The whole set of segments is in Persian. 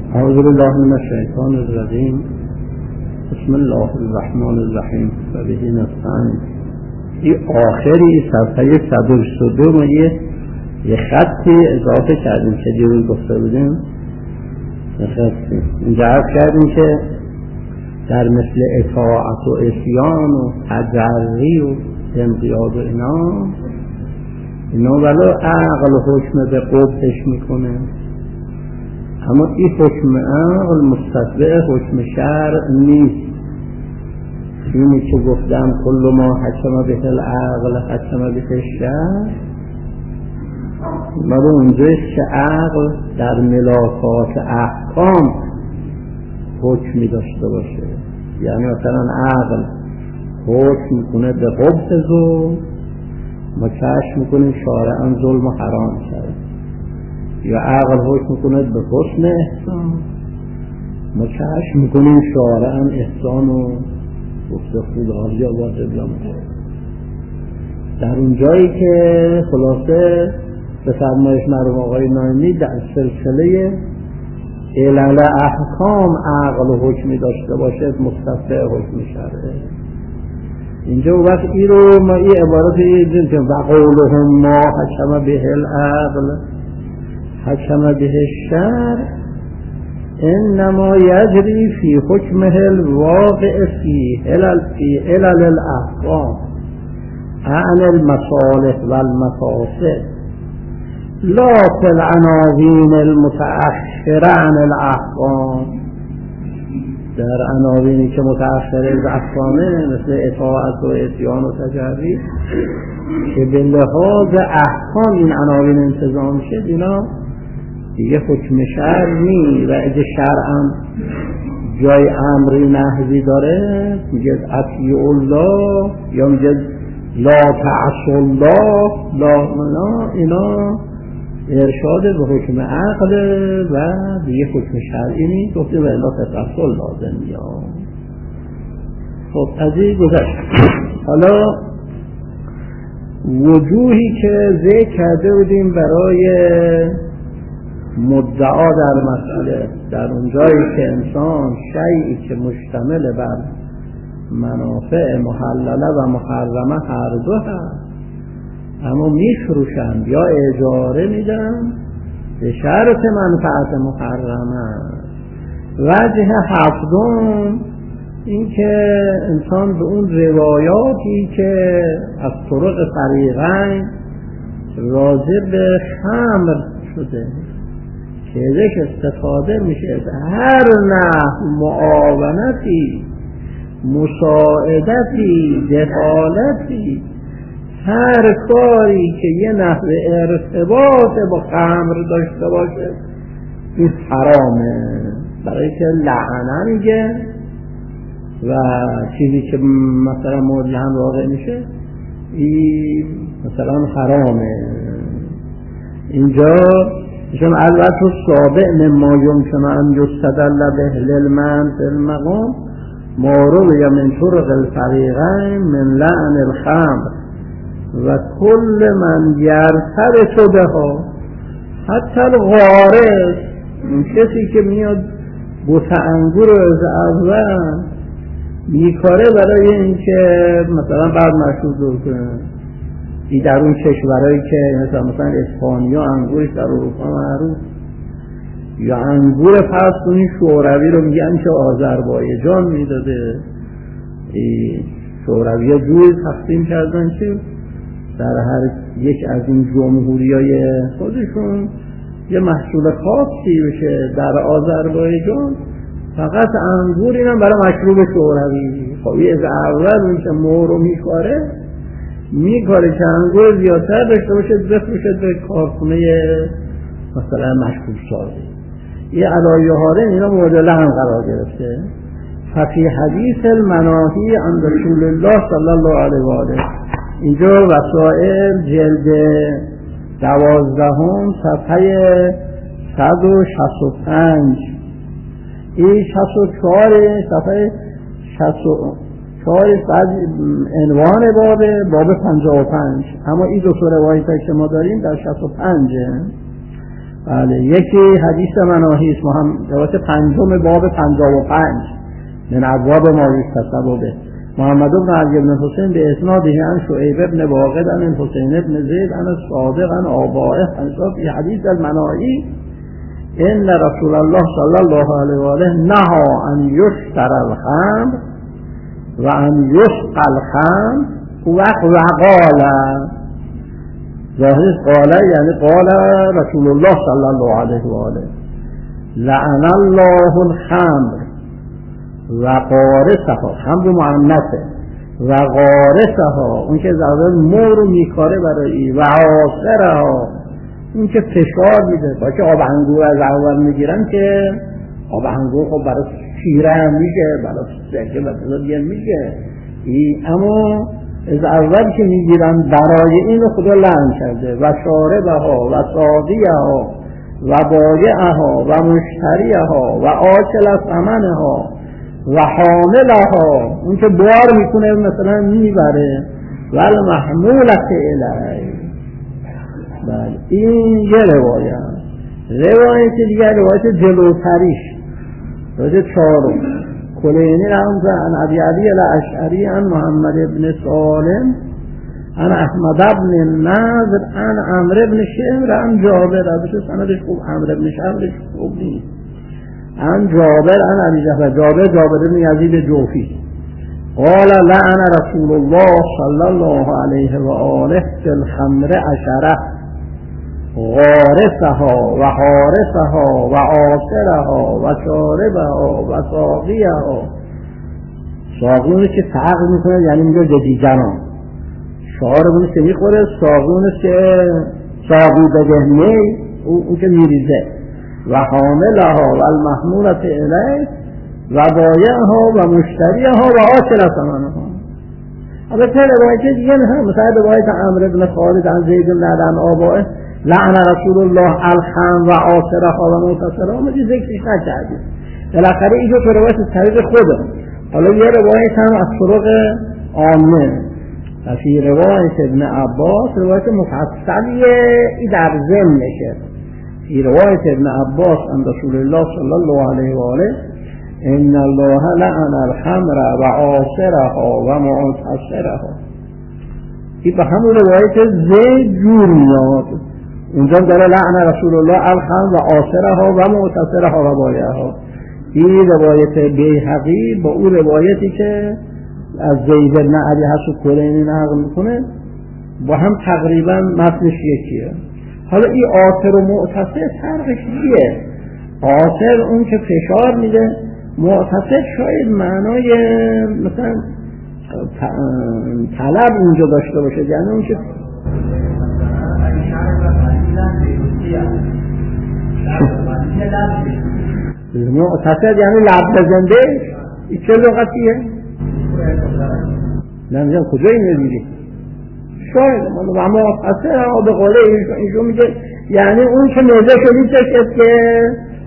اعوذ بالله من الشیطان الرجیم. بسم الله الرحمن الرحیم. و به نستعین. این آخری صفحه 122 یه خطی اضافه کردیم که دیروز گفته بودیم. اینجا عرض کردیم که در مثل اطاعت و عصیان و تجری و انقیاد و اینا ولو عقل حکم به قبحش میکنه، اما این حکم عقل مستتبع حکم شرع نیست. اینی که گفتم کل ما حکم به العقل حکم به الشرع، مالا اونجایست که عقل در ملاکات احکام حکمی داشته باشه. یعنی مثلا عقل حکم میکنه به قبح ظلم، ما کشف میکنیم شارعاً ظلم و حرام کرد. یا عقل حکم میکنه به حسن احسان، ما کشف میکنیم شارعاً احسان و گفته خود یا واجب یا مستحب. در اون جایی که خلاصه به فرمایش مرحوم آقای نایمی در سلسله علل احکام عقل حکمی داشته باشد مستتبع حکم شرعه. اینجا وقت ای رو ما ای عبارت دیدیم که وقولهم ما حکم به العقل حکم به الشرع انما یجری فی حکمه الواقع فی علل الاحکام عن المصالح والمفاسد لا فی العناوین المتأخرة عن الاحکام. در عناوینی که متأخره از احکامه مثل اطاعت و عصیان و تجری که به لحاظ احکام این عناوین انتظام شد، اینا دیگه حکم شرع نی. و اگه شرعم جای امری نهی داره میگه اطیع الله یا میگه لا تعصوا الله، لا منا، اینا ارشاد به حکم عقل و دیگه حکم شرعی نیست. گفتیم الا تتصل لازم یا. خب از این گذشت. حالا وجوهی که ذکر کرده بودیم برای مدعا در مسئله، در اونجایی که انسان شیئی که مشتمل بر منافع محلله و محرمه هر دو هست، اما میفروشند یا اجاره میدن به شرط منفعت محرمه. وجه هفتم این که انسان به اون روایاتی که از طرق فریقین راجع به خمر شده که ذکر استفاده میشه هر نحو معاونتی، مساعدتی، دخالتی، هر کاری که یه نحو ارتباط با خمر داشته باشه این حرامه. برای که لعنه میگه و چیزی که مثلا مورد هم واقع میشه این مثلا حرامه. اینجا چون البته صابع مما یمکن ان یستدل به للمنع فی المقام ما روی من طرق الفریقین من لعن الخمر و کل من یرتبط بها حتی الغارس، این کسی که میاد بوته انگور از اول میکاره برای اینکه مثلا بعد مشروب دور کنه. این در اون کشورهایی که مثلا اسپانیا انگورش در اروپا معروف، یا انگور پس کنی شوروی رو میگن که آذربایجان میداده. شوروی ها جوری تقسیم کردن که در هر یک از این جمهوریای خودشون یه محصول خاصی بشه. در آذربایجان فقط انگور اینم برای مشروب شوروی. خب از اول اون که مورو میکاره که انگور زیادتر داشته باشه بفروشد به کارخونه مثلا مشروب سازی. یه علایه هاره اینا مورد لعن قرار گرفته. ففی حدیث المناهی عن رسول الله صلی الله علیه و آله، اینجا وسائل جلد 12 صفحه 165 این 64 صفحه 64 عنوان باب 55. اما این دو روایت که ما داریم در 65. بله. یکی حدیث مناهی است، روایت پنجم باب 55 من ابواب ما یکتسب به محمد بن علی بن حسین به اسناده عن شعیب بن واقد عن حسین بن زید عن الصادق عن آبائه عن فی حدیث المناهی ان رسول الله صلی الله علیه و آله نهى ان یشتر الخمر و ان یسقى الخمر و قال ظاهر قال یعنی قال رسول الله صلی الله علیه و آله لعن الله الخمر و قارسها، خمر مؤنثه، و قارسها اون که ضرر مو رو میکاره برای، و عاصرها اون که فشار میده. با که آب انگور از اول میگیرن که آب انگور خب برای شیره هم میشه، برای سرکه و دیگه میشه، اما از اول که میگیرن برای اینو خدا لعن کرده. و شاربها و ساقیها و بایعها و مشتریها و آکل ثمنها و حاملها اون که بار میکنه مثلا میبره و المحمولة الیه. بله این یه روایت دیگه روایت جلوتریش، روایت چهارم کلینی رمز عن ابی علی الاشعری عن محمد بن سالم عن احمد بن النضر عن عمرو بن شمر عن جابر. البته سندش خوب، عمرو بن شمرش خوب نیست. عن جابر عن ابی جابر بن یزید جوفی قال لعن رسول الله صلی الله علیه و آله فی الخمر عشره غارسها و حارسها و عاصرها و شاربها و ساقیها. ساقیونش که ساق میکنه یعنی میگه جدیدنان، شاربونش که میخوره، ساقیونش که ساقی بده اون که میریزه، و حاملها و المحمولة الیه و بایعها و مشتریها و آکل ثمنها. البته روایت دیگه هم مثلا روایت عمرو بن خالد عن زید بن عن آبائه لعن رسول الله الخمر و آصرها و معتصرها، ما ذکرش نکردیم. بالاخره اینجا تو روایت طریق خوده. حالا یه روایت هم از طرق عامه و فی روایت ابن عباس روایت مفصلیه ای در ضمنشه. فی روایت ابن عباس عن رسول الله صلی الله علیه و آله ان الله لعن الخمر و آصرها و معتصرها. این به همون روایت زید جور میاد. اونجا داره لعن رسول الله الخمر و آصرها و معتصرها و بایعها. این روایت بیهقی با اون روایتی که از زید بن علی حسن کلینی نقل میکنه با هم تقریبا متنش یکیه. حالا این آصر و معتصر فرقش چیه؟ آصر اون که فشار میده، معتصر شاید معنای مثلا طلب اونجا داشته باشه، یعنی اون که معتصر یعنی لب بزنده. این چه لغتیه؟ نمیدونم کجا این میگی؟ شاید و معتصر به قوله ایشون میگه یعنی اون که موزه شدی چشت که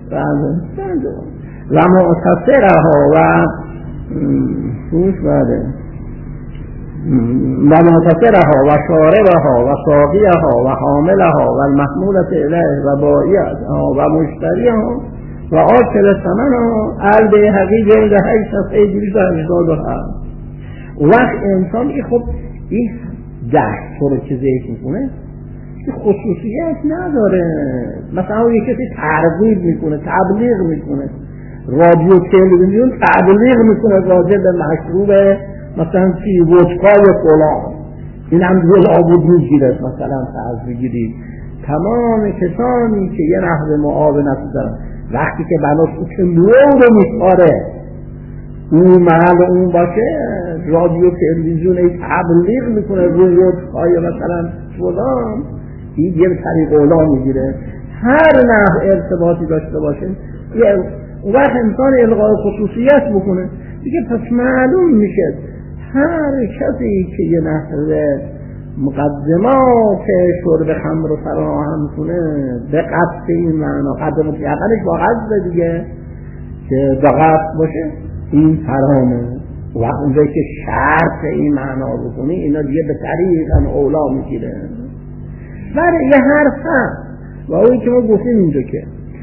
و معتصرها و خوش بده و معتصرها و شاربها و ساقیها و حاملها و المحمولة الیه و بایعها و مشتریها و آکل ثمنها البیهقی جلد 8 صفحه 287. وقت انسان خب این دستور رو که ذکر میکنه خصوصیت نداره. مثلا یه کسی ترغیب میکنه، تبلیغ میکنه، رادیو تلویزیون تبلیغ میکنه راجع به مشروب مثلا چی ودکای فلان، این هم دیگه لابد میگیره. مثلا فرض بگیرید تمام کسانی که یه نحو معاونت دارن وقتی که بناس که نور رو میخواره اون محل اون باشه رادیو تلویزیون تبلیغ میکنه روی ودکای مثلا فلان، این یه طریق اولا میگیره. هر نحو ارتباطی داشته باشه اون وقت انسان الغای خصوصیت بکنه دیگه، پس معلوم میشه هر کسی که یه نحو مقدمات شرب خمر رو فراهم کنه به قصد این معنا، قدم مطلقش با قصد دیگه که با قصد باشه این حرامه. و اونجایی که شرط این معنا بکنی اینا دیگه به طریق اولا میگیره. ولی یه حرف هم و اون که ما گفتیم اینجا که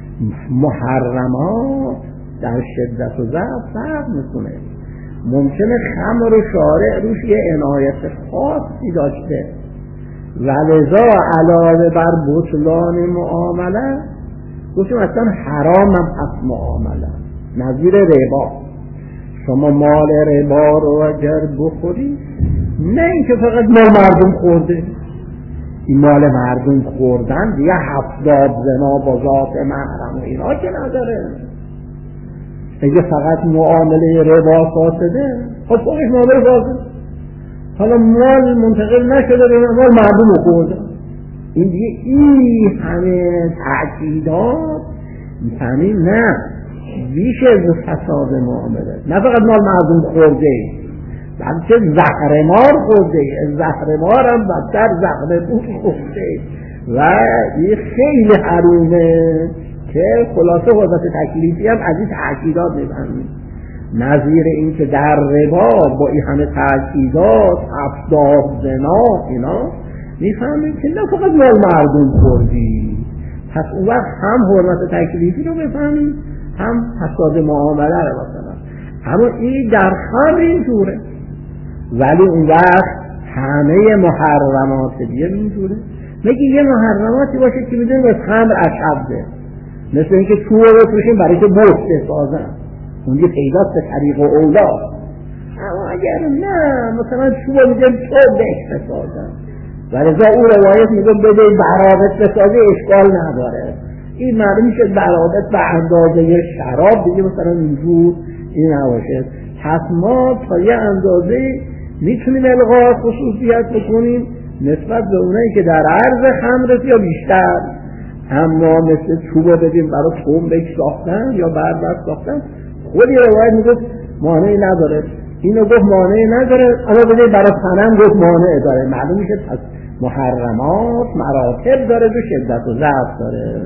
محرمات در شدت و ضعف فرق میکنه. ممکنه خمر و شارع روش یه عنایت خاصی داشته و لذا علاوه بر بطلان معامله گفتیم اصلا حرام هم هست معامله، نظیر ربا. شما مال ربا رو اگر بخوری، نه اینکه فقط مال مردم خورده، این مال مردم خوردن دیگه 70 زنا با ذات محرم و اینا که نداره. اگه فقط معامله ربا فاسده، خب خودش معامله فاسد، حالا مال منتقل نشده به مال مردم رو خورده. این دیگه این همه تأکیدات همین نه بیش از فساد معامله، نه فقط مال مردم خورده بلکه زهرمار خورده، زهرمار هم بدتر زهرمار خورده و این خیلی حرومه که خلاصه حضرت تکلیفی هم از این تأکیدات میفهمید. نظیر این که در ربا با این همه تأکیدات 70 زنا اینا میفهمید که نه فقط مال مردم خوردی، پس اون وقت هم حرمت تکلیفی رو بفهمید هم فساد معامله رو مثلا. اما این در خمر اینجوره، ولی اون وقت همه محرمات دیگه اینجوره. میگه یه محرماتی باشه که میدونیم از خمر اشده، مثل اینکه چوب رو توشیم برای که بوست بسازن، اون یه پیداست به طریق و اولا. اما اگر نه مثلا چوب رو میگم چوب بهش بسازن و رضا اون روایت میگم بده برابط بسازه اشکال نداره، این معلوم میشه برابط به اندازه شراب دیگه مثلا اینجور این نباشه. پس ما تا یه اندازه میتونیم الغا خصوصیت بکنیم نسبت به اونایی که در عرض خمرت یا بیشتر، اما مثل چوبا بدیم برای تنبک ساختن یا بربر ساختن خودی روایت میگفت مانعی نداره، اینو گفت مانعی نداره، اما بدیم برای صنم گفت مانع داره. معلوم میشه پس محرمات مراتب داره و شدت و ضعف داره.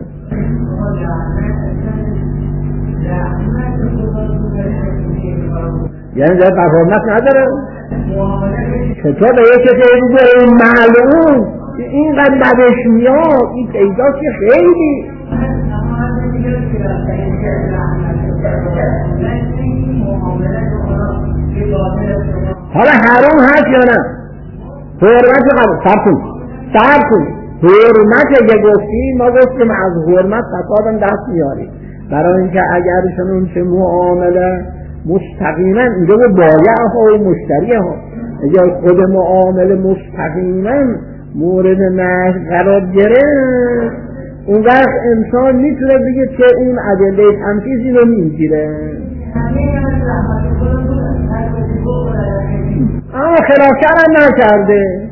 یعنی در حرمت نداره. چطور به یک کسی بگه این معلوم اینقدر بدش میاد این پیدا که خیلی حالا حرام هست یا نه؟ حرمت قبل صبر کن حرمت اگه گفتی ما گفتیم از حرمت فسادم دست میاری، برای اینکه اگر شنون چه معامله مستقیما اینجا به بایع ها و مشتری ها، اگر خود معامله مستقیما مورد نهی قرار گرفت اون وقت انسان میتونه بگه که اون ادله تنفیذی رو میگیره. اما خلافکار هم نکرده،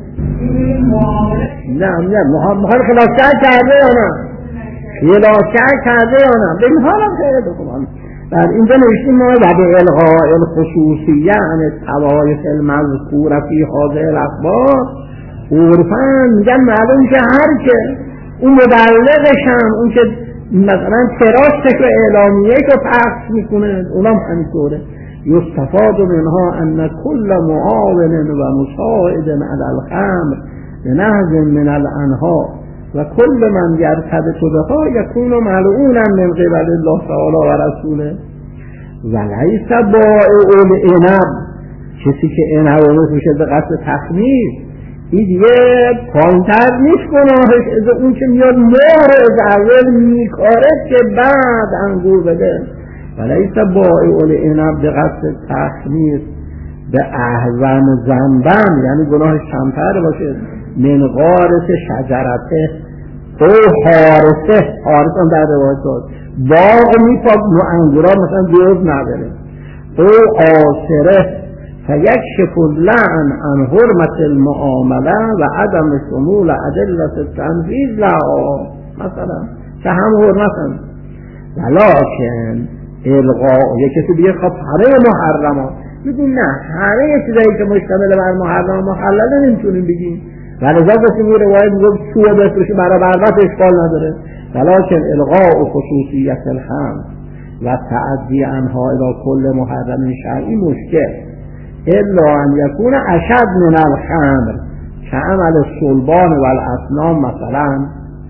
نه محمد خلافکار کرده یا نه؟ خلافکار کرده یا نه؟ به این حال هم خیلی بکنم در اینجا نوشتیم ما و به الغاء الخصوصیه عن الطوایف المذکوره فی هذه الاخبار عرفاً میگن معلوم که هر که اون مبلغشم اون که مثلا تراش و اعلامیه که پخش میکنه اونم همینطوره. یستفاد منها ان کل معاون و مساعد علی الخمر بنحو من الانها و کل من یرتبط بها یکون ملعونا من قبل الله تعالی و رسوله و لیس بائع العنب، کسی که عنب رو میفروشه به قصد تخمیر این دیگه پایین‌تر نیست گناهش از اون که میاد مهر از اول میکاره که بعد انگور بده. و لیس بائع العنب به قصد تخمیر به احزن ذنبا، یعنی گناهش کمتر باشه من غارس شجرته او حارسه هم در روایت داد باغ میپاک نو انگورا مثلا دوز نداره او آسره فیکشف اللعن عن حرمت المعامله و عدم شمول ادله التنفیذ لها مثلا که هم حرمت هم ولکن الغاء یک کسی دیگه خب همه محرمات میگون نه همه چیزایی که مشتمل بر محرم محلل نمیتونیم بگیم ولی ذات این روایت میگه چوب بفروشه برای بربط اشکال نداره، ولکن الغاء خصوصیت الخمر و تعدی عنها الى کل محرم شرعی مشکل الا ان یکون اشد من الخمر که عمل الصلبان و الاصنام مثلا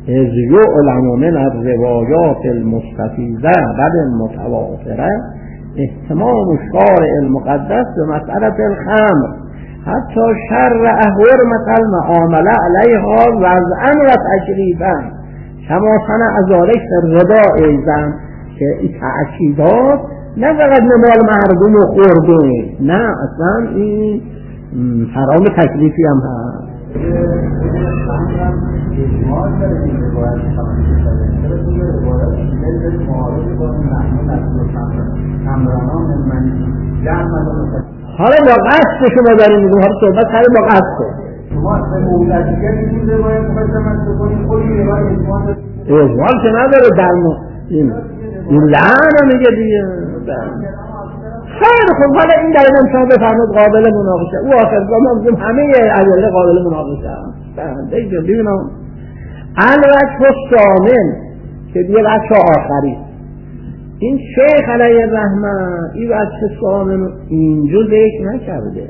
از یعلم من الروایات المستفیضه بل المتواتره اهتمام الشارع المقدس به مسألة الخمر حتی شرع حرمة المعامله علیها وضعا و تشریفا کما صنع ذلک الربا ایضا، که این تأکیدات نه فقط مال مردم و خورده، نه اصلا این حرام تکلیفی هم هست. حالا با قصد شما داریم میگم، حالا صحبت کردیم با قصد اجمال که نداره در این لعنه میگه دیگه. خیلی خوب، حالا این دلیل شما بفرمید قابل مناقشه، او آخر ما همه ادله قابل مناقشه هست. ببینم الوجه الثامن که دیگه بچه آخری، این شیخ علیه الرحمه این وجه ثامن اینجا ذکر نکرده،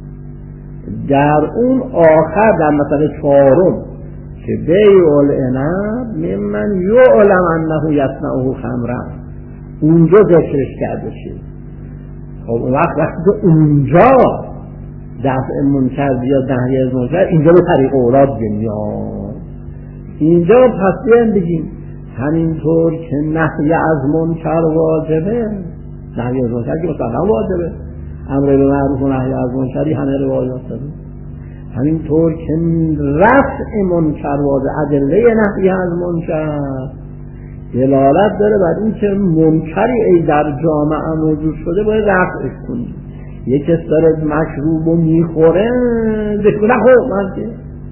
در اون آخر در مثلا چهارم که بیع العنب ممن یعلم انه یصنعه خمرا اونجا ذکرش کرده شد. خب وقتی که اونجا دفع منکر یا نهی از منکر اینجا به طریق اولاد میاد، اینجا پس بیان بگیم همینطور که نهی از منکر واجبه، نهی از منکر که مثلا واجبه، امر به معروف و نهی از منکری همه روایات داره، همینطور که رفع منکر واجب، ادله نهی از منکر دلالت داره بر این که منکری ای در جامعه موجود شده باید رفعش کنیم. یک کس داره مشروب و میخوره بکنه خب مرده،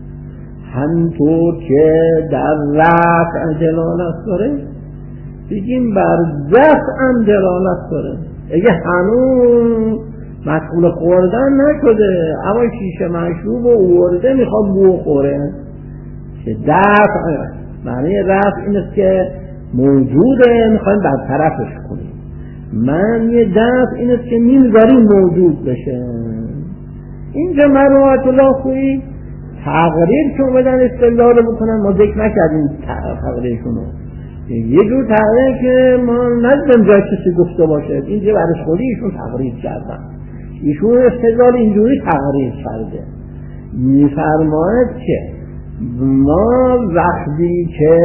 همینطور که در رفع دلالت داره بگیم بر دفع هم دلالت داره. اگه هنوز مشغول خوردن نشده اما شیشه مشروب و اورده میخواد بخوره که دفع، معنی رفع این است که موجوده میخوایم برطرفش کنیم، معنی دفع این است که میذاریم موجود بشه. اینجا مرحومت الله خویی تقریر که اومدن استدلال بکنن ما ذکر نکردیم تقریرشونو، یه جور تقریر که ما ندیدیم جای کسی گفته باشه، اینجا برش خودی ایشون تقریر کردن، ایشون استدلال اینجوری تقریر کرده، میفرماید که ما وقتی که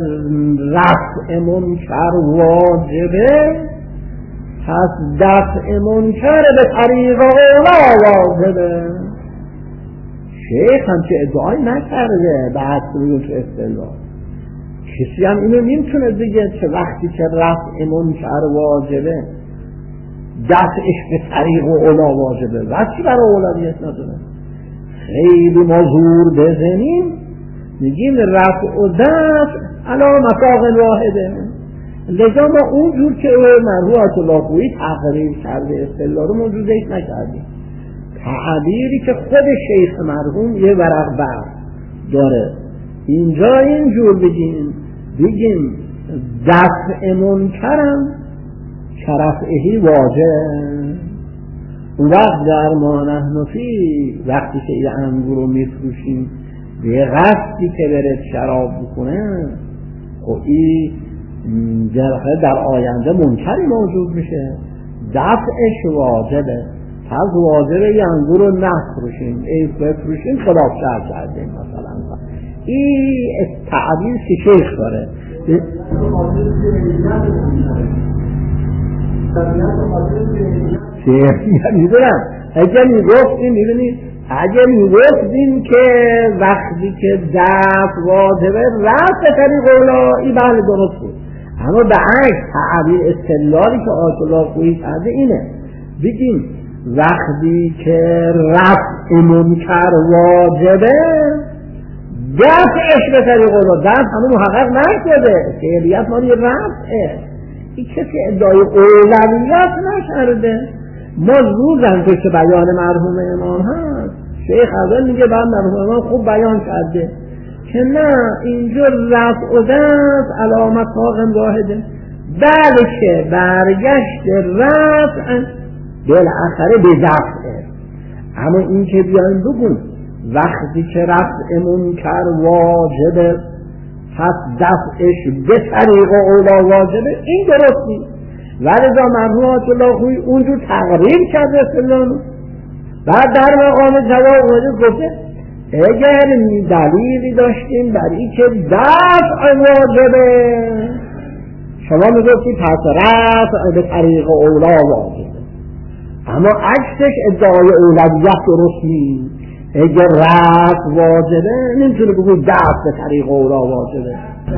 رفع منکر واجبه پس دفع منکر به طریق اولا واجبه. شیخ هم که ادعای نکرده بحث روی تو استدلال، کسی هم اینو نمیتونه بگه که وقتی که رفع منکر واجبه دفعش به طریق اولا واجبه، وقتی برای اولویت نداره. خیلی ما زور بزنیم میگیم رفع و دفع علی مساق واحده، لذا ما اونجور که مرحومت الله خویی تقریر کرده استدلال رو موجود ذکر نکردیم. تعبیری که خود شیخ مرحوم یه ورق بر داره اینجا اینجور بگیم دفع منکرم شرفعهی واجب. اون وقت در ما نحن فی وقتی که این انگور رو میفروشیم به قصدی که بره شراب بکنه، خب این در آینده منکری موجود میشه، دفعش واجبه، پس واجبه این انگور رو نفروشیم، بفروشیم خدا شر کردیم مثلا. این تعبیر که شیخ داره میدونم اگه میگفتیم میدونی اگه میگفتیم که وقتی که دفع واجبه رفع طریق اولا این بله درست بود، اما به عکس تعبیر استدلالی که آیت الله خویی کرده اینه، بگیم وقتی که رفع منکر واجبه دفعش به طریق اولا، دفع همون محقق نشده، فعلیت مالی رفعه، این کسی ادعای اولویت نکرده. ما روزن که بیان مرحوم امام هست، شیخ اول میگه بعد مرحوم امام خوب بیان کرده که نه اینجا رفع و دفع علامت واقع واحده، بلکه برگشت رفع بالاخره به دفعه. اما این که بیایم بگون وقتی که رفع منکر واجبه پس دفعش به طریق اولا واجبه، این درست نیست. ولذا مرحوم آیت الله خویی اونجور تقریر کرده استدلال. بعد در مقام جواب اومده گفته اگر دلیلی داشتیم برای که دفع واجبه، شما میگفتی پس رفع به طریق اولا واجبه، اما عکسش ادعای اولویت درست نیست. اگر رفع واجبه نمیتونه بگوی دفع به طریق اولا واجبه.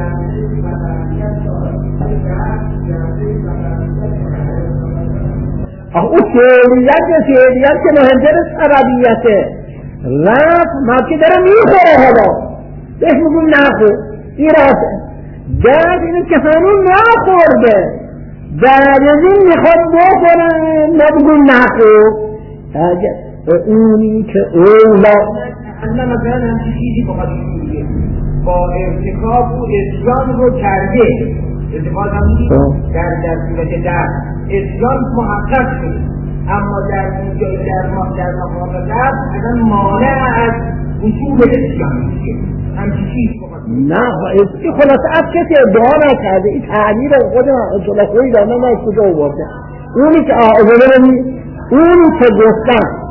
اون فعلیت که مهمتر سببیته. رفع مکی داره میخوره، حالا بهش میگون نخور، این رفعه. در اینه که همون نخورده، در این میخواد بخوره، نبگون نخور. اونی که اولا اصلا مثلا همچی چیزی بخواد میگه با ارتکاب و اسیان رو کرده، ارتکاب همونی در صورت در اسیان محقق شده، اما در مقام در اصلا مانع از وجود اسیان میشه. همچی چیز بخواد نه، این خلاصه از کسی ادعا نکرده، این تعبیر خود خلاصه‌ای دارم من از کجا آورده. اونی که اونی که گفتن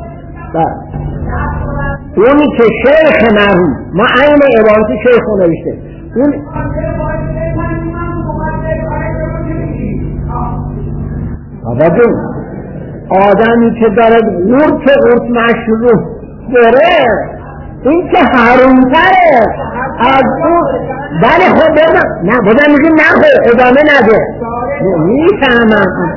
اونی که شیخ مرحوم، ما عین عبارت شیخ رو نوشته، اون بابا جون آدمی که داره غورت مشروب بره، این که حرومتره از اون. بله خود بردم نه بودم میگیم نه خود ادامه نده میفهمم.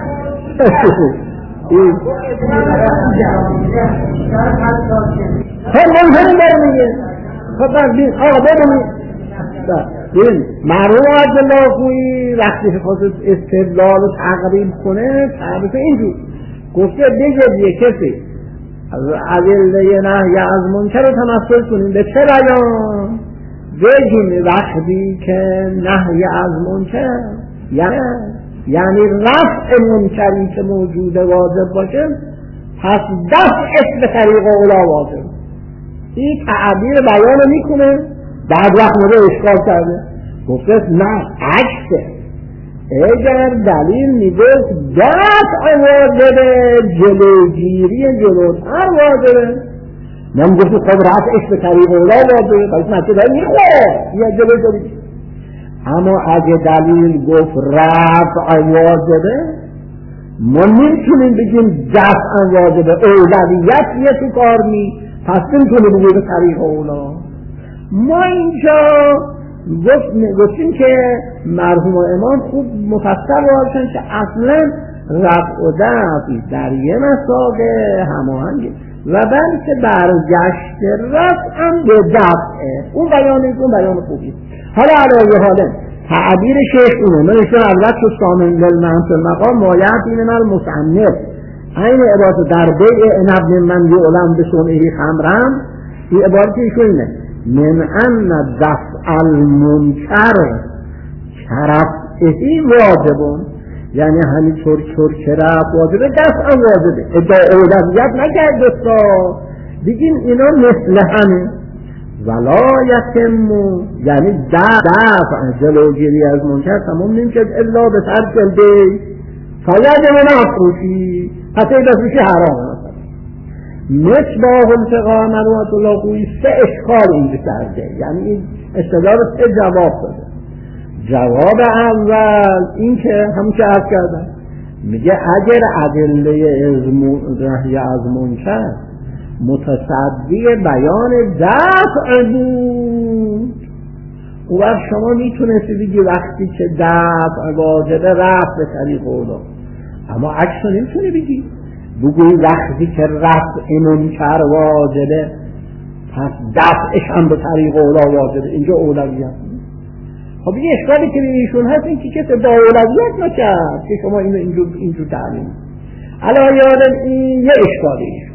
خب ممکنه داره میگه خب بین آقا بین مرحوم آیت الله خویی وقتی که خواست استدلال رو تقریب کنه تعریف اینجور گفته بگه کسی ادله نهی از منکر رو تمثل کنیم به چه بیان؟ بگیم وقتی که نهی از منکر یعنی رفع منکری که موجود واجب باشه، پس دفعش به طریق اولا واجب. این تعبیر بیان میکنه، بعد وقت مورد اشکال کرده گفته نه عکسه. اگر دلیل میگفت دفع واجبه، جلوگیری جلوتر واجبه، من گفتم خب رفعش به طریق اولا واجبه، پس نتیجه داری میخواه یا جلوگیری. اما اگه دلیل گفت رفع واجبه، ما نمیتونیم بگیم دفع واجبه، اولویت یه تو کار نی، پس نمیتونیم بگیم به طریق اولا. ما اینجا گفتیم که مرحوم امام خوب مفصل باشن که اصلا رفع و دفع در یه مسابقه هماهنگه و بلکه برگشت رفع هم به دفعه. اون بیان خوبی. حالا علاوه حالا تعبیر شیخ اونه منشون البته تو سامن للمنصر مقام مایت این من مصنف این عبارت در بیع ابن من یعلم به سمعه خمرم، این عبارت ایشون اینه من ان دفع المنکر کرفعهی واجبون، یعنی همینطور که رفع واجبه دفع واجبه. ادعا اولویت نکرد بگیم اینا مثل همه ولا یتمو، یعنی دفع جلوگیری از منکر تمام نمیشه الا به ترک البیع فیجب مفروشی، پس این بفروشی حرام. مصباح الفقه مرحوم الله خویی سه اشکال اینجا کرده، یعنی این استدلال سه جواب داده. جواب اول این که همون که عرض کردم، میگه اگر ادله نهی از منکر متصدی بیان دفع بود، او وقت شما میتونستی بگی وقتی که دفع واجبه رفع به طریق اولا، اما عکس نمیتونی بگی بگوی وقتی که رفع منکر واجبه پس دفعش هم به طریق اولا واجبه. اینجا اولویت. خب این اشکالی که ایشون هست این که کسی با اولویت نکرد که شما اینجور تعلیم علا یادم این یه اشکالی.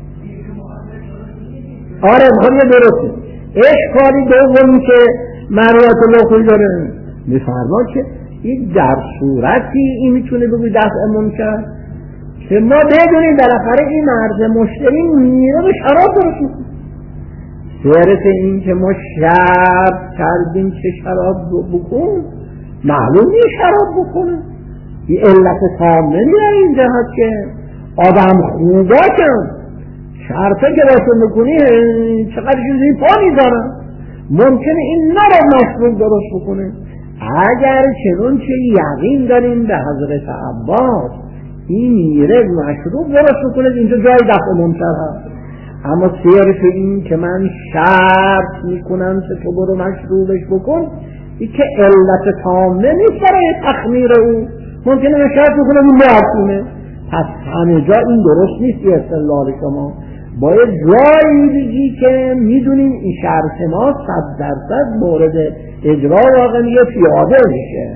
آره بخوام یه درسته. اشکالی دومی که مرحوم الله خویی داره میفرما که این در صورتی این میتونه بگوی دفع منکر که ما بدونیم بالاخره این مرد مشتری میره به شراب درست میکنه. فهرست این که ما شرط کردیم که شراب بکن، معلوم نیست شراب بکنه. این علت تامه میره این جهت که آدم خوبا کن شرطه که رسول میکنی چقدر چیزی پا میزنن، ممکنه این نرو مشروب درست بکنه. اگر چنون چه یقین داریم به حضرت عباس این میره مشروب درست بکنه، اینجا جای دفع منکر هست. اما صرف این که من شرط میکنم که تو برو مشروبش بکن، این که علت تامه نیست برای تخمیر او. ممکنه به شرط بکنه این معصومه، پس همه جا این درست نیست. یه استدلال شما باید جایی بگی که میدونیم این شرط ما 100% مورد اجرا واقع میگه پیاده میشه.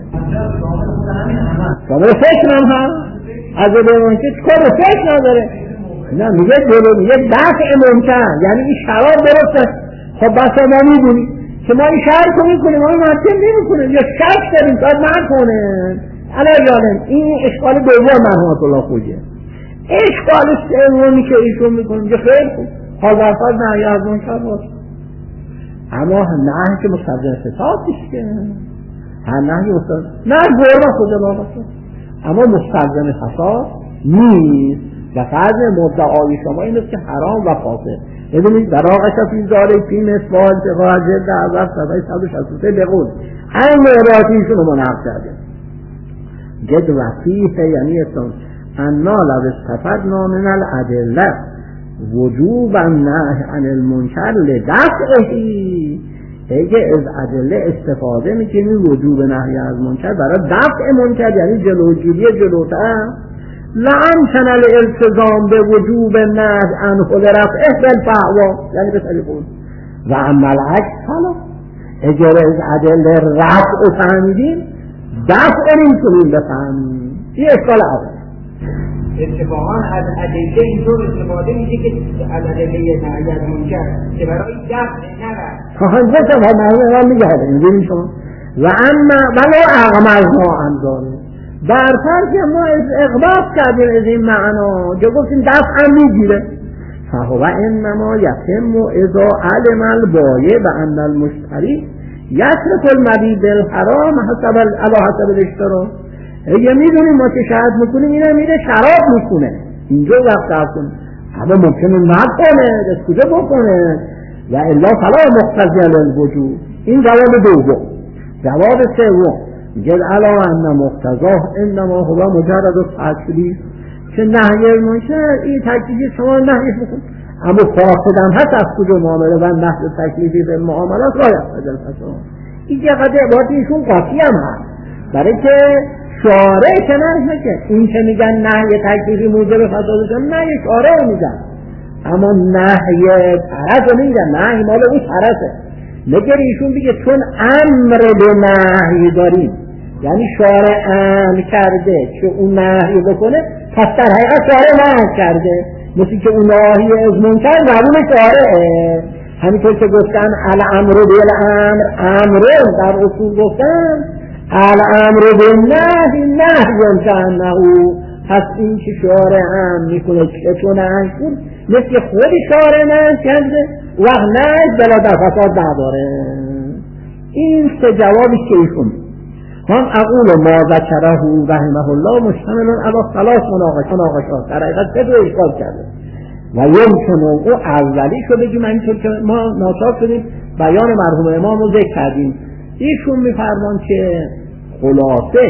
شامل فکر هم هست از به که کار فکر نداره. نه میگه دفع ممکن، یعنی این شراب درسته. خب بس ما میدونیم که ما این شرط رو میکنیم، ما این معطل نمیکنیم یا شرط داریم که نکنه. علی جانم این اشکال دوم مرحمت الله خوجه. اشکال سومی که ایشون میکنیم که خیلی خوب حاضر فرض نهی از منکر باشه، اما نهی که مستلزم فساد نیست که نهی مستلزم نه گربه خود باشه، اما مستلزم فساد نیست. و فرض مدعای شما این است که حرام و فاسد. ببینید براغش فی ذالک فی مثبال تقاعد جلد اول صفحه 163 بقول این معراضیشون رو منحق کرده. جد وفیه یعنی اصلا انا لو استفدنا من الادله وجوب النهی عن المنکر لدفعه، اگه از ادله استفاده میکنیم وجوب نهی از منکر برای دفع منکر یعنی جلوگیری جلوتر، لامکن الالتزام به وجوب النهی عنه لرفعه بالفحوا یعنی به طریق اون. و اما العکس حالا اگر از ادله رفع فهمیدیم دفع نمیتونیم بفهمیم. این اشکال اول. اتفاقا از ادله اینطور استفاده میشه که از ادله نهی از منکر که برای دفع نرد خواهند گفتم ها میگه میدونی شما. و اما ولو اغمزنا هم داره در فرض ما اقباط کردیم از این معنا که گفتیم دفع هم میگیره، فهو انما یتم اذا علم البایع بان المشتری یترک المبیع بالحرام علی حسب الاشتراک. اگه میدونیم ما که شرط میکنیم اینه میره شراب میکنه اینجا وقت کنه، اما ممکنه نکنه از کجا بکنه و الا فلا مقتضی للوجوب. این جواب دوم. جواب سوم میگه علا ان مقتضاه انما هو مجرد التکلیف که نهی منکر این تکلیف شما نهیش بکن، اما فاسد هم هست از کجا معامله و نهی تکلیفی به معاملات رایت بدل فساد. این قضیه عبادیشون قاطی هم هست برای که شارع که نهی این که میگن نهی تکلیفی موجب فسادشون نهی شارع میگن، اما نهی طرف میگن نهی مال اون طرفه. مگر ایشون بگه چون امر به نهی داریم یعنی شارع امر کرده که اون نهی بکنه، پس در حقیقت شارع نهی کرده، مثل که اون نهی از منکر قبول شارعه. همینطور که گفتن الامر بالامر امر در اصول گفتن الامر بالنهی نهی کانه، پس این که شارع امر میکنه که تو نهی کن مثل خود شارع نهی کرده وقت نهی بلا در فساد نداره. این سه جوابی که ایشون هم اقول ما ذکره رحمه الله مشتمل علی ثلاث مناقشات در حقیقت سه دو اشکال کرده و یمکنه او اولی شو بگیم همینطور که ما ناچار شدیم بیان مرحوم امام رو ذکر کردیم. ایشون میفرمان که خلاصه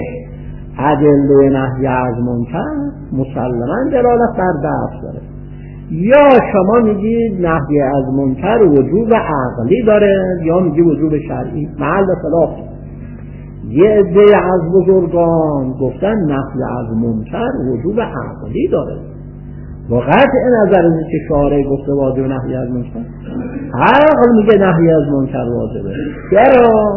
ادله نهی از منکر مسلماً دلالت بر دفع داره، یا شما میگید نهی از منکر وجوب عقلی داره یا میگید وجوب شرعی، محل خلاف. یه عده از بزرگان گفتن نهی از منکر وجوب عقلی داره و قطع نظر از که شارع گفته واجب نهی از منکر، عقل میگه نهی از منکر واجبه. چرا؟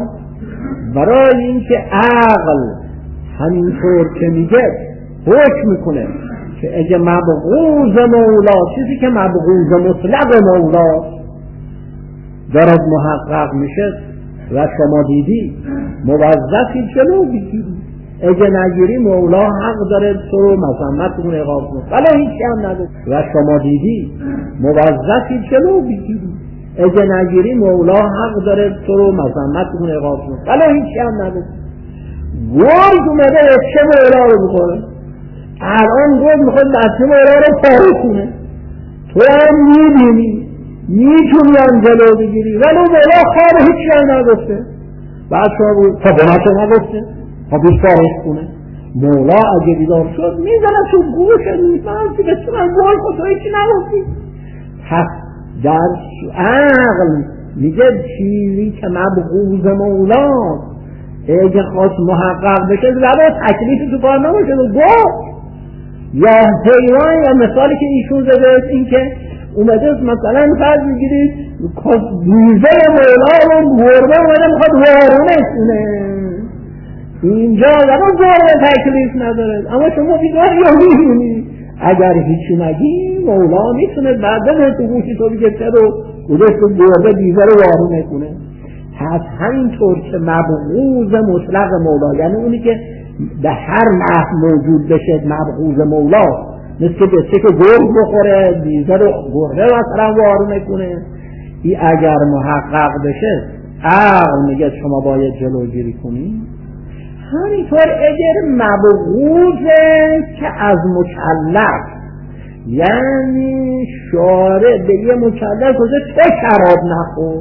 برای اینکه عقل همینطور که میگه حکم میکنه که اگه مبغوض مولا چیزی که مبغوض مطلق مولا دارد محقق میشه و شما دیدی موظفی جلو بگیری، اگه نگیری مولا حق داره تو رو مذمت کنه عقاب کنه ولی هیچی هم نداره و شما دیدی موظفی جلو بگیری، اگه نگیری مولا حق داره تو رو مذمت کنه، عقاب کنه. ولی هیچی هم نگفت. گرگ اومده چه مولا رو بخوره، الان گرگ میخواد بچه مولا رو پاره کنه، تو هم میبینی میتونی هم جلو بگیری، ولی مولا خواب هیچی هم نگفته. بعد شما بود تا بناته نگفته تا بیش پاهش کنه. مولا اگه بیدار شد میزنه تو گوش من که بسته من گوش خود تو هیچی نگفتی. پس در عقل میگه چیزی که مبغوض مولاست اگه خواست محقق بشه زبا تکلیف تو کار نباشه و گفت. یا حیوان یا مثالی که ایشون زده این که اومده مثلا فرض میگیرید دیزه مولا رو گربه اومده میخواد وارونه کنه، اینجا زبا گربه تکلیف نداره، اما شما بیدار یا میبینی اگر هیچی نگی مولا میتونه بعد تو گوشی تو بگه چرا گذاشت تو گربه دیزه رو وارونه کنه. پس همینطور که مبغوض مطلق مولا یعنی اونی که به هر نحو موجود بشه مبغوض مولا، مثل که بچه که گرگ بخوره دیزه رو گربه مثلا وارونه کنه، این اگر محقق بشه عقل میگه شما باید جلوگیری کنی. همینطور اگر مبغوضه که از مکلف یعنی شارع به یه مکلف گذاره تو شراب نخور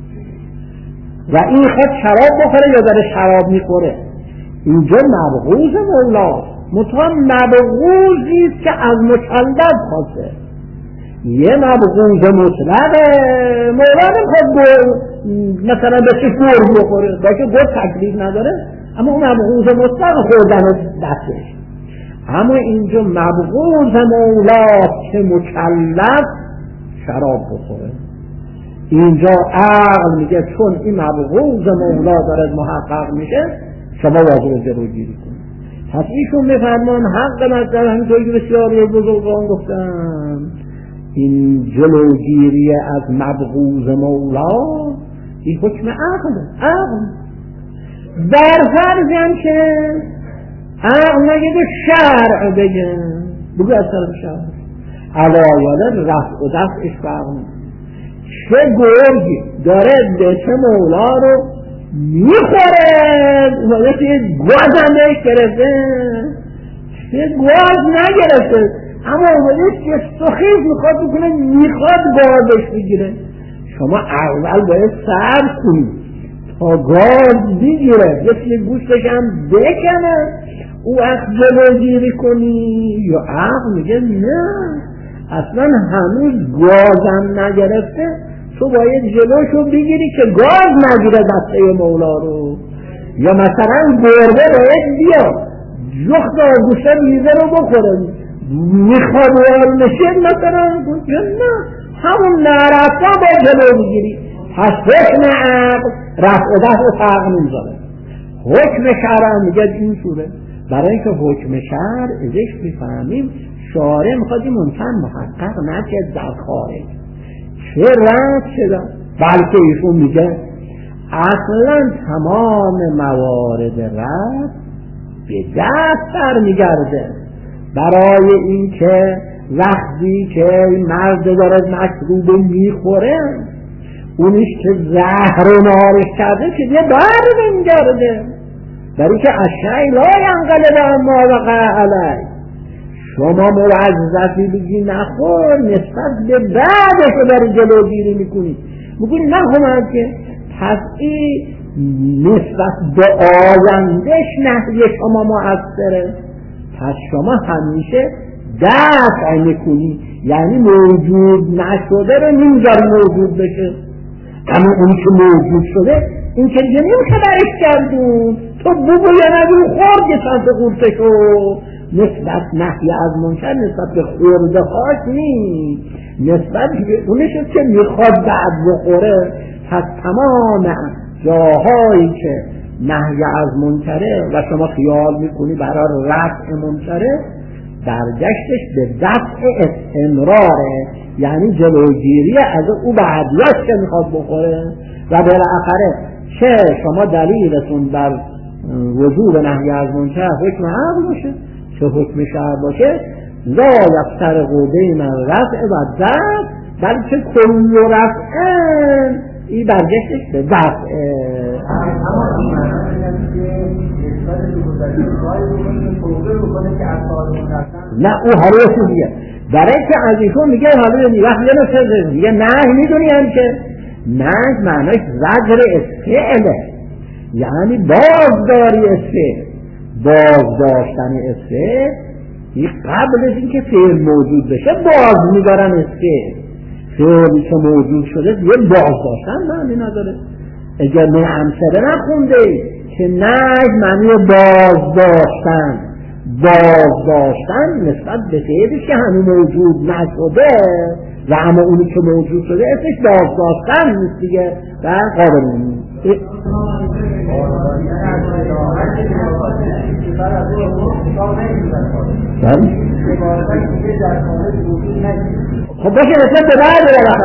و این خود شراب بخوره یا داره شراب میخوره، اینجا مبغوض مولاست. مطمئن مبغوضیست که از مکلف خواسته، یه مبغوض مطلقه. مولا نمیخواد مثلا به چه گرگ بخوره باشه گرگ تکلیف نداره، اما اون مبغوض مطلق خوردن دستش. اما اینجا مبغوض مولاست که مکلف شراب بخوره. اینجا عقل میگه چون این مبغوض مولا داره محقق میشه شما واجب جلوگیری کنید. پس ایشون میفرمان حق مثلا همینطوری که بسیاری بزرگان گفتن این جلوگیری از مبغوض مولا این حکم عقل. در فرض که عقل نگه شرع بگه بگو از طرف شرع علایاله رفع و دفعش فرمون چه گرگی داره به چه مولا رو میخوره اومده که گاز هم بهش گرفته، چه گاز نگرفته اما اومده که سخیز میخواد بکنه میخواد گازش بگیره. شما اول باید صبر کنید تا گاز بگیره یکی گوشتش هم بکنه او از جلوگیری کنی. یا عقل میگه نه اصلا هنوز گازم نگرفته تو باید جلوشو بگیری که گاز نگیره دسته مولا رو. یا مثلا گربه باید بیا جخت گوشه بیزه رو بخوره میخواد نشه مثلا یا نه همون نرفتا باید جلو بگیری. پس حکم عقل رفع و دفع فرق نمیذاره. حکم شرع میگه این صورت برای اینکه حکم شرع ازش میفهمیم شارع میخواد این منکر محقق نشه در خارج چه رد شده، بلکه ایشون میگه اصلا تمام موارد رد به دست در میگرده. برای اینکه وقتی که مرد داره مشروب میخوره اونیش که زهر و نارش کرده که یه بر نمیگرده، برای که اشعی لا ینقلب اما وقع علی. شما موظفی بگی نخور نسبت به بعدش رو داری جلوگیری میکنی بگی نخورم که پس این نسبت به آیندهش نهی شما مؤثره. پس شما همیشه دفع میکنی یعنی موجود نشده رو نمیذاری موجود بشه، اما اون که موجود شده این که دیگه نمیشه برش کردون تو بگو یا نگو خورد یه چند قورتشو. نسبت نهی از منکر نسبت به خورده هاش نیست، نسبت به اونشو که میخواد بعد بخوره. پس تمام جاهایی که نهی از منکره و شما خیال میکنی برای رفع منکره برگشتش به دفع استمراره یعنی جلوگیری از او بعدیاش که میخواد بخوره. و بالاخره چه شما دلیلتون بر وجود نهی از منکر حکم عقل باشه چه حکم شرع باشه لا یفترق بین الرفع و الدفع بلکه کل رفع این برگشتش به دفع. نه او حالا چیزیه برای که از ایشون میگه حالا نیوخت میگه نه میدونی هم که نه معنیش زجر اسفعله، یعنی بازداری اسفعل، بازداشتن اسفعل قبل از اینکه فعل موجود بشه باز میدارن اسفعل، فعلی که موجود شده یه بازداشتن معنی نداره. اگر نه همسره نخونده که نه معنی بازداشتن، بازداشتن نسبت به فعلی که هنوز موجود نشده و اما اونی که موجود شده اسمش بازداشتن نیست دیگه و قابل نیست. خب باشه نسبت به بعد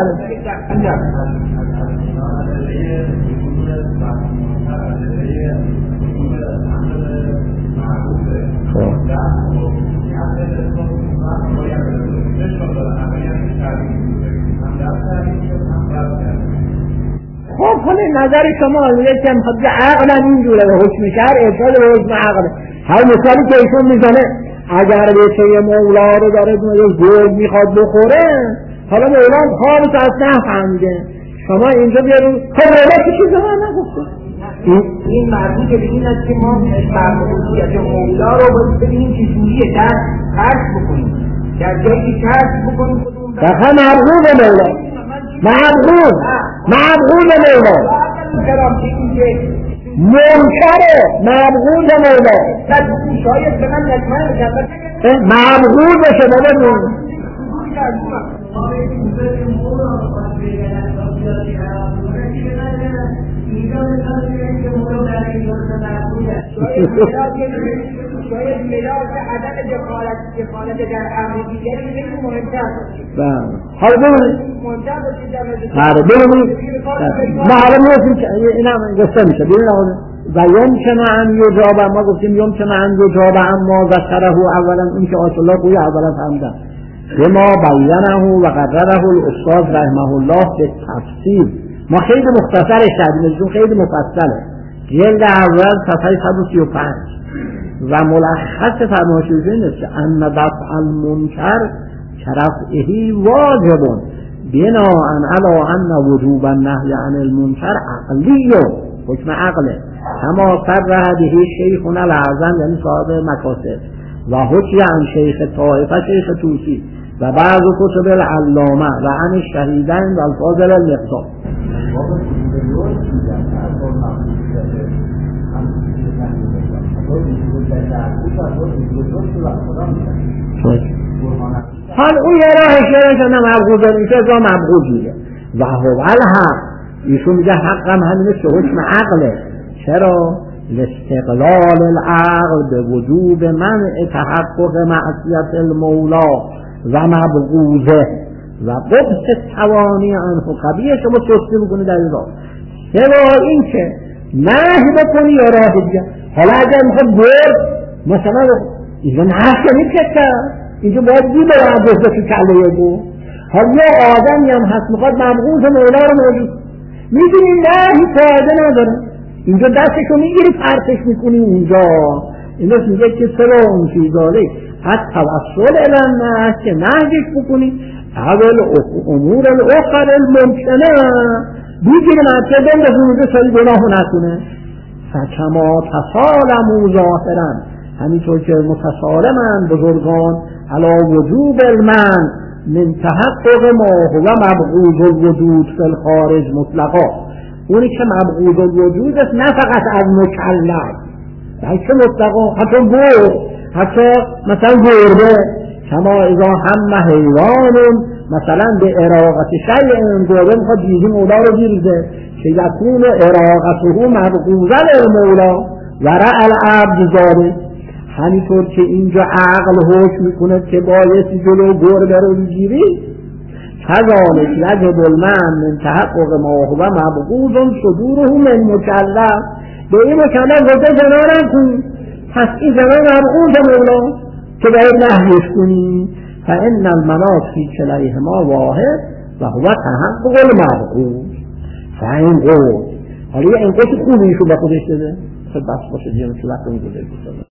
خب حالا نظر شما میگه که میخواد عقلا اینجوره و حکم شهر ارشاد به حکم عقل. هر مثالی که ایشون میزنه اگر بچه مولا رو داره گرگ میخواد بخوره، حالا مولا خوابش از نفهمیده، شما اینجا بیارون خب مولا که چیز من نگفته. این مربوط به این است که ما مربوطیت مولا رو باید ببینیم که جوریه در کشف بکنیم، در جایی که کشف بکنیم خودمون دقیقا مربوط مولا معبود مولا منکره معبود مولا شاید به من نجمه معبود بشه بابا شاید ملاک عدم دخالت در امر دیگری خیلی مهمتر حالا ببینید ما حالا میگفتیم که اینم گفته میشه ببینید و یمکن ان یجاب، ما گفتیم یمکن ان یجاب اما ذکره اولا اون که آیت الله قوی اولا فهمیدن بما بینه و قرره الاستاذ رحمه الله به تفسیر. ما خیلی مختصرش کردیم، خیلی مفصله، جلد اول صفحه 135 و ملخص فرمایشش این است که ان دفع المنکر کرفعه واجب بناء علی ان وجوب النهی عن المنکر عقلی، حکم عقله، کما صرح به شیخنا الاعظم یعنی صاحب مکاسب و حکی عن شیخ طائفه شیخ طوسی و بعض کتب العلامه و عن الشهیدین و الفاضل المقدام. حال اون یه راه شده مبغوض میشه جا مبغوض میگه و هو الحق، ایشون میگه حقم همینه که حکم عقله. چرا؟ لاستقلال العقل به وجوب منع تحقق معصیت المولا و مبغوضه و قبض توانی عنه قبیه. شما سستی بکنی در این راه سوا این که نهی بکنی یا راه دیگه. حالا اگر میخواد برد مثلا اینجا نهی نمیشه، اینجا باید دیده رو عبوزه تو کله بود. حالا یه آدمی هم هست میخواد مبغوض مولا رو موجود میدونی نهی فایده نداره، اینجا دستشو میگیری پرتش میکنی اونجا. این دست میگه که سرا اون چیزاره حتی توسل الان که نهیش بکنی اول امور الاخر الممکنه دیگه مرتبه بزنده سایی گناهو نکنه. فکما تسالمو ظاهرا، همینطور که متسالمن بزرگان علا وجوب المن من تحقق ما هو مبغوض الوجود فی الخارج مطلقا، اونی که مبغوض الوجود است نه فقط از مکلف بلکه مطلقا، حتی گرد، حتی مثلا گرده، کما اذا هم حیوان مثلا به اراقت شیء گرده میخواد دیگه مولا رو بیرزه که یکون اراقته مبغوضا للمولا و رأى العبد ذلك. همینطور که اینجا عقل حکم میکنه که بایستی جلو گربه رو بگیری، کذالک یجب المنع من تحقق ما هو مبغوض صدوره من مکلف. به این مکلف گفته زنا نکن، پس این زنا مبغوض مولا که باید نهیش کنی. فان المناط فی کلیهما واحد و هو تحقق المبغوض. فهم قوت. حالا یه انقوش خوبی ایشون به خودش داده، خب بس باشه دیگه مثل وقت اون گذاشته.